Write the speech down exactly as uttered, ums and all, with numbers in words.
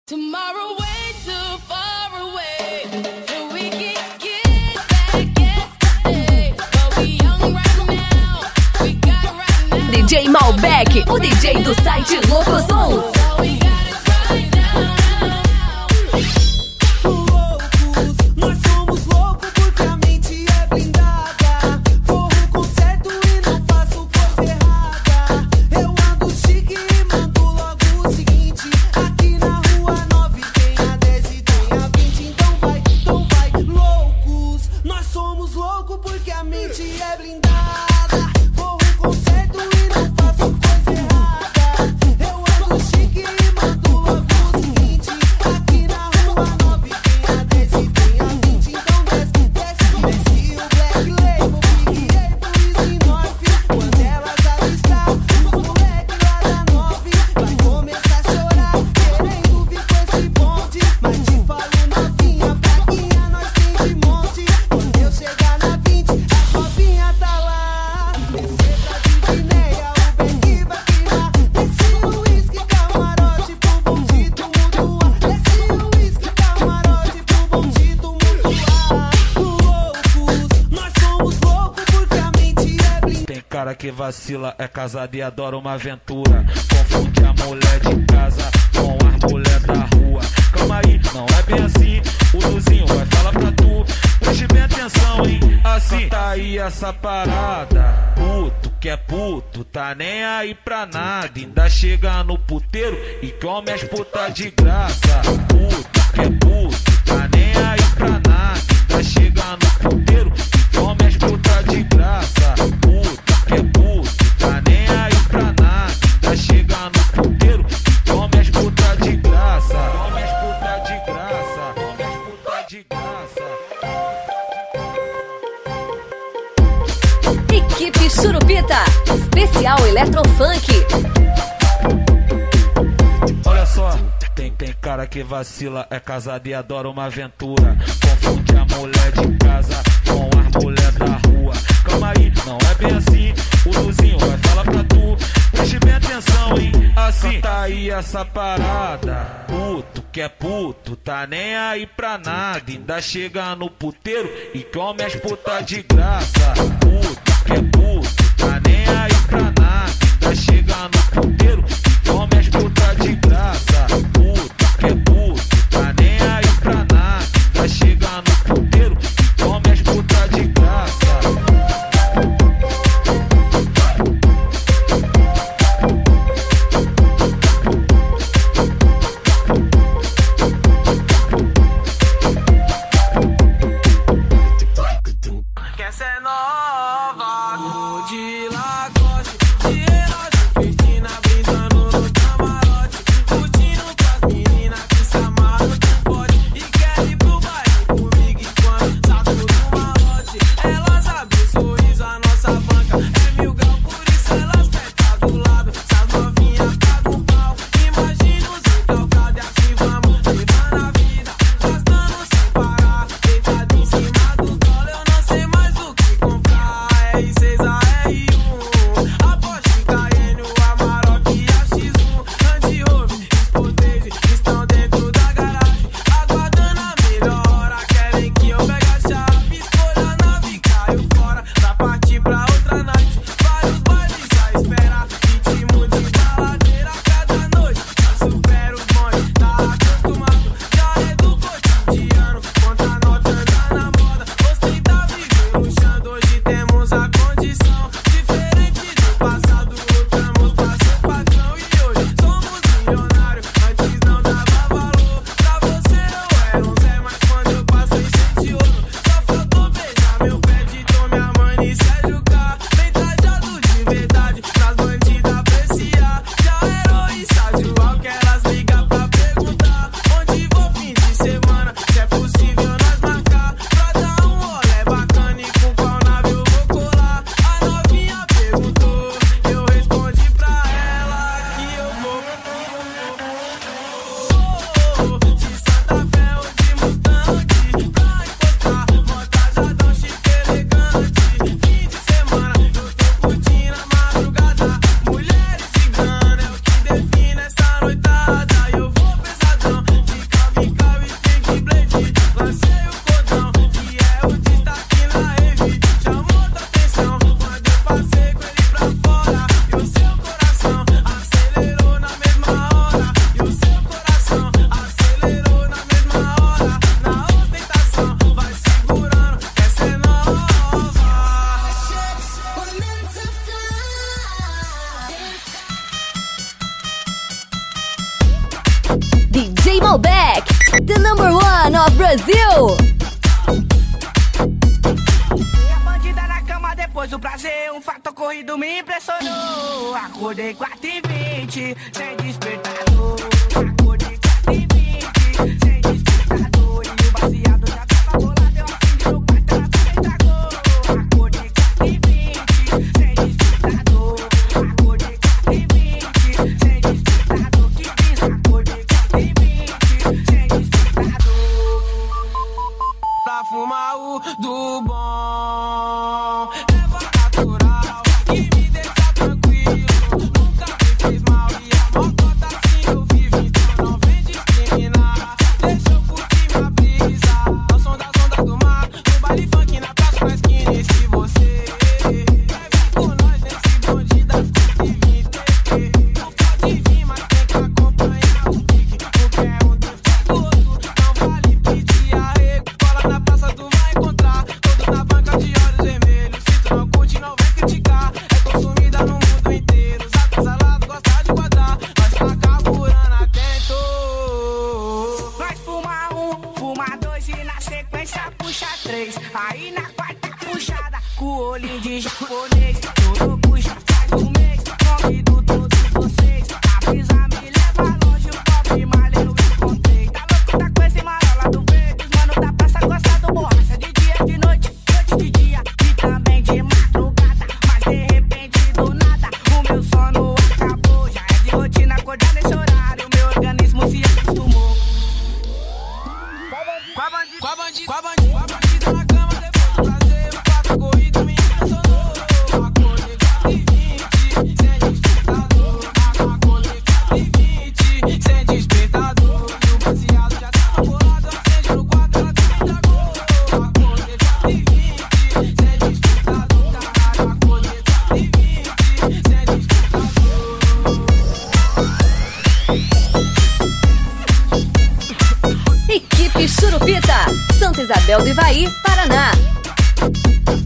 Tomorrow way too far away, till we can get back yesterday. But we young right now, we got it right now. D J Malbec, o D J do site Locosom. So we got it right now. Loucos, nós somos loucos porque a mente é blindada. Corro com certo e não faço coisa errada. Eu ando chique e mando logo o seguinte: aqui na rua nove tem a dez e tem a vinte. Então vai, então vai. Loucos, nós somos loucos porque a mente é blindada. Corro com certo e não faço coisa errada. Eu ando chique e mando logo o seguinte: aqui na rua nove tem a dez e tem a vinte. Então desce, desce, desce o Black Label, Big Apple e Snorf. Quando elas avistar os moleque lá da nove, vai começar a chorar, querendo vir com esse bonde. Mas te falo novinha, praguinha nós tem de monte. Quando eu chegar na vinte, a novinha tá lá. Descer pra Divinéia, o Beck vai queimar. Desce o uísque, camarote pro bonde tumultuar. Desce o uísque, camarote pro bonde tumultuar. Loucos, nós somos loucos porque a mente é blindada. Tem cara que vacila, é casado e adora uma aventura. Confunde a mulher de casa com as mulher da rua. Calma aí, não é bem assim. O Luzinho vai falar pra tu. Preste bem atenção, hein? Assim tá aí essa parada. Puto que é puto, tá nem aí pra nada. Ainda chega no puteiro e come as putas de graça. Puto que é puto, tá nem aí pra nada. Ainda chega no puteiro e come as putas de graça. Puto que é puto, tá nem aí pra nada. Ainda chega no puteiro e come as putas de graça. Come as putas de graça. Come as putas de graça. Equipe Churupita, especial Eletrofunk. Olha só, tem, tem cara que vacila, é casado e adora uma aventura. Confunde a mulher de casa com as mulher da rua. Calma aí, não é bem assim. O Luzinho vai falar pra tu. Preste bem atenção, hein? Assim tá aí essa parada. Puto que é puto, tá nem aí pra nada. Ainda chega no puteiro e come as putas de graça. Puto que é puto, tá nem aí pra nada. Ainda chega no puteiro e come as putas de graça. Puto que é puto, tá nem aí pra nada. Ainda chega no puteiro e come as putas de graça. Que essa é nova, cor de Lacoste, de relógio, Cristina brindando Malbec, the number one of Brazil. A bandida na cama depois do prazer, um fato ocorrido me impressionou. Acordei quatro e vinte, sem despertador. Acordei quatro e vinte, sem despertador. E o baseado já tava bolado, eu acendi no quarto, ela também tragou. Acordei quatro e vinte, sem despertador. Acordei quatro e vinte, sem despertador. Que diz? Acordei quatro e vinte, sem despertador. Pra fumar o do bom, leva natural, que me deixa tranquilo. Nunca me fez mal e a mocota assim eu vivo. Então não vem discriminar, deixa eu curtir minha brisa. Ao som das ondas do mar, no baile funk na praça, na esquina. E se você quer vir com nós nesse bonde das cento e vinte, não pode vir, mas tem que acompanhar o pique, porque é um depois do outro. Não vale pedir arrego, cola na praça tu vai encontrar. Todos na banca de olhos vermelhos, se tu não curte não vem criticar. É consumida no mundo inteiro, sabe salado, gosta de quadrar. Nós tá carburando atento. Nós fuma um, fuma dois e na sequência puxa três. Aí na quarta puxada, com o olhinho de japonês. Todo puxa faz um mês, convido todos vocês. A brisa me leva longe, o pobre mal eu encontrei. Tá louco, tá com esse marola do verde. Os mano da praça gosta do borracha de dia, de noite, noite de dia e também de madrugada. Mas de repente do nada, o meu sono acabou. Já é de rotina acordar nesse horário, meu organismo se acostumou. Com a bandida, com a bandida, com a bandida, com a bandida na cama depois do prazer, o fato corrido me impressionou. Acordei quatro e vinte, sem despertador. Acordei quatro e vinte, sem despertador. E o baseado já tava bolado, acende no quarto, ela também tragou. Acordei quatro e vinte, sem despertador. Caralho, acordei quatro e vinte, sem despertador. Equipe Churupita, Santa Isabel do Ivaí, Paraná.